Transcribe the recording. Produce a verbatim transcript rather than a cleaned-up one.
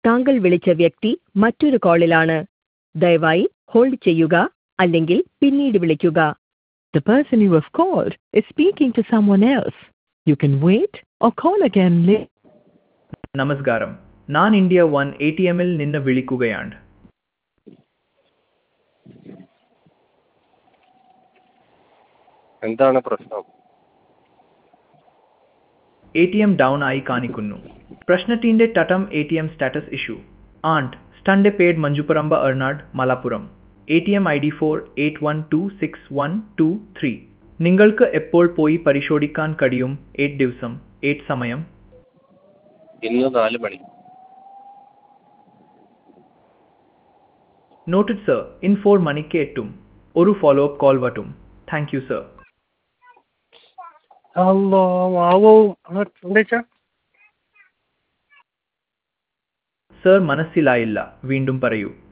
താങ്കൾ വിളിച്ച വ്യക്തി മറ്റൊരു കോളിലാണ്. ദയവായി ഹോൾഡ് ചെയ്യുക അല്ലെങ്കിൽ പിന്നീട് വിളിക്കുക. The person you have called is speaking to someone else. You can wait or call again later. നമസ്കാരം, ഞാൻ ഇന്ത്യ വൺ എ ടി എമ്മിൽ നിന്ന് വിളിക്കുകയാണ്. എന്താണ് പ്രശ്നം? എ ടി എം ഡൗൺ ആയി കാണിക്കുന്നു. പ്രശ്നത്തിന്റെ തട്ടം A T M status issue and stunt paid Manjuparamba Ernad Malappuram. A T M I D four eight one two six one two three. നിങ്ങൾക്ക് എപ്പോൾ പോയി പരിശോധിക്കാൻ കഴിയും? എയ്റ്റ് ദിവസം എയ്റ്റ് സമയം. ഇന്ന് നാല് മണി. Noted sir. ഇൻ ഫോർ മണിക്ക് എത്തും. ഒരു ഫോളോ അപ്പ് കോൾ വട്ടും. Thank you sir. ഹലോ ആവോ എന്താ സർ മനസ്സിലായില്ല, വീണ്ടും പറയൂ.